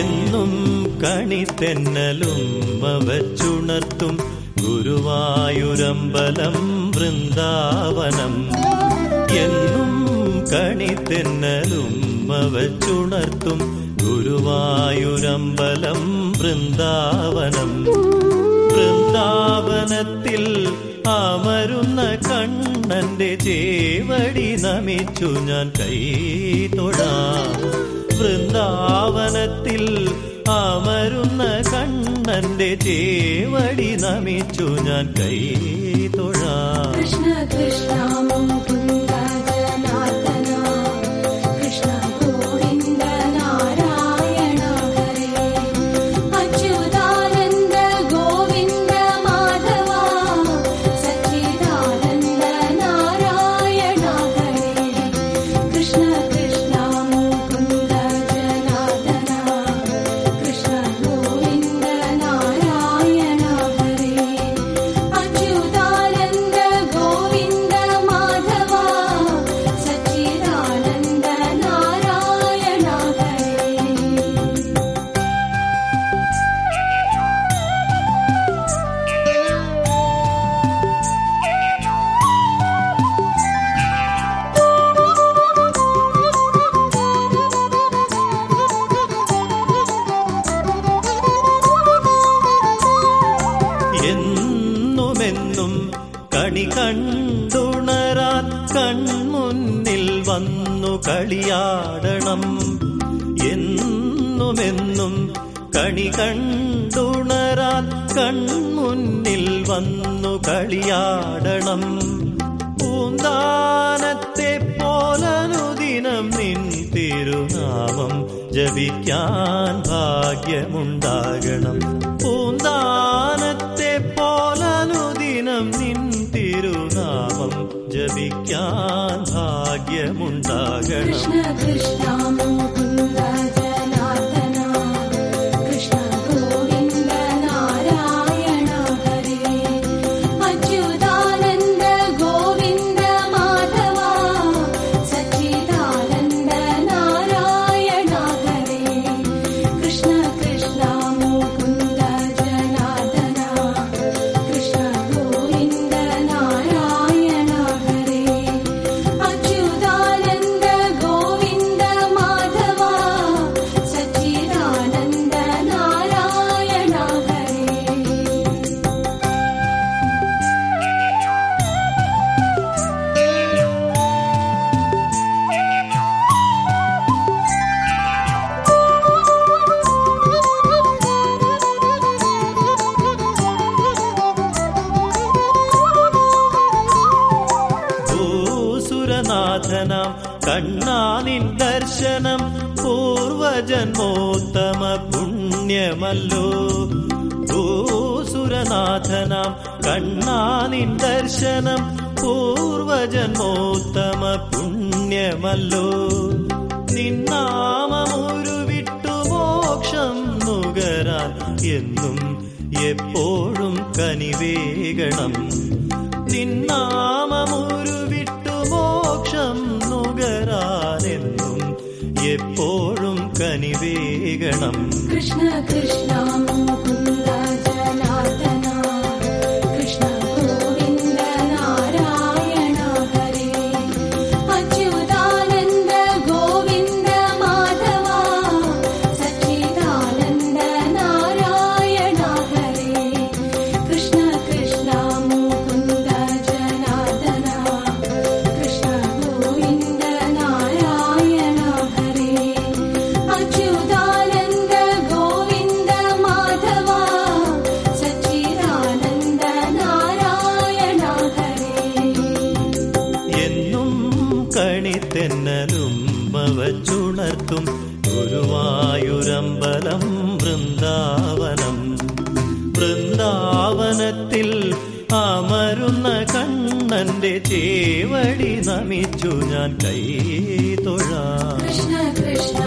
എന്നും കണിത്തെന്നലും വച്ചുണർത്തും ഗുരുവായൂരമ്പലം വൃന്ദാവനം. എന്നും കണിത്തെന്നലും വച്ചുണർത്തും ഗുരുവായൂരമ്പലം വൃന്ദാവനം. വൃന്ദാവനത്തിൽ അമരുന്ന കണ്ണന്റെ ചേവടി നമിച്ചു ഞാൻ കൈ തൊഴാം. വൃന്ദാവനത്തിൽ അമരുന്ന കണ്ണന്റെ ചേവടി നമിച്ചു ഞാൻ കൈ തൊഴാം. കൃഷ്ണ കൃഷ്ണ മുകുന്ദ ജനാർദ്ദന കൃഷ്ണ ഗോവിന്ദ നാരായണ ഹരേ. അച്യുതാനന്ദ ഗോവിന്ദ മാധവ സച്ചിദാനന്ദ നാരായണ ഹരേ. കൃഷ്ണ കൃഷ്ണ മുകുന്ദ ജനാർദ്ദന കൃഷ്ണ ഗോവിന്ദ നാരായണ ഹരേ. അച്യുതാനന്ദ ഗോവിന്ദ മാധവ സച്ചിദാനന്ദ നാരായണ ഹരേ. എന്നുമെന്നും കണി കണ്ടുണരാൻ കൺമുന്നിൽ വന്നു കളിയാടണം. എന്നുമെന്നും കണി കണ്ടുണരാൻ കൺമുന്നിൽ വന്നു കളിയാടണം. പൂന്താനത്തെ പോലനുദിനം നിൻ തിരുനാമം ജപിക്കാൻ ഭാഗ്യമുണ്ടാകണം. പൂന്താനത്തെ പോലനുദിനം നിൻ തിരുനാമം ജപിക്കാൻ ഭാഗ്യമുണ്ടാകണം. കൃഷ്ണ കൃഷ്ണ മുകുന്ദ ജനാർദ്ദന കൃഷ്ണ ഗോവിന്ദ നാരായണ ഹരേ. അച്യുതാനന്ദ ഗോവിന്ദ മാധവ സച്ചിദാനന്ദ നാരായണ ഹരേ. കൃഷ്ണ കൃഷ്ണ മുകുന്ദ ജനാർദ്ദന കൃഷ്ണ ഗോവിന്ദ നാരായണ ഹരേ. അച്യുതാനന്ദ ഗോവിന്ദ മാധവ സച്ചിദാനന്ദ നാരായണ ഹരേ. ഭൂസുരനാഥനാം കണ്ണാനിൻ ദർശനം പൂർവജന്മോത്തമ പുണ്യമല്ലോ. ഭൂസുരനാഥനാം കണ്ണാനിൻ ദർശനം പൂർവജന്മോത്തമ പുണ്യമല്ലോ. നിന്നാമമൊരു വിട്ടു മോക്ഷം നുകരാൻ എന്നും എപ്പോഴും കനിവേകണം. നിന്നാമമൊരു വിട്ടു മോക്ഷം നുകരാനെന്നും എപ്പോഴും കനിവേകണം. കൃഷ്ണ കൃഷ്ണ മുകുന്ദ ജനാർദ്ദന കൃഷ്ണ ഗോവിന്ദ നാരായണ ഹരേ. അച്യുതാനന്ദ ഗോവിന്ദ മാധവ സച്ചിദാനന്ദ നാരായണ ഹരേ. കൃഷ്ണ കൃഷ്ണ മുകുന്ദ ജനാർദ്ദന കൃഷ്ണ ഗോവിന്ദ നാരായണ ഹരേ. അച്യുതാനന്ദ ഗോവിന്ദ മാധവ സച്ചിദാനന്ദ നാരായണ ഹരേ. എന്നും കണിത്തെന്നലും വച്ചുണർത്തും ഗുരുവായൂരമ്പലം വൃന്ദാവനം. വൃന്ദാവനത്തിൽ അമരുന്ന കണ്ണന്റെ ചേവടി നമിച്ചു ഞാൻ കൈ തൊഴാം. കൃഷ്ണ കൃഷ്ണ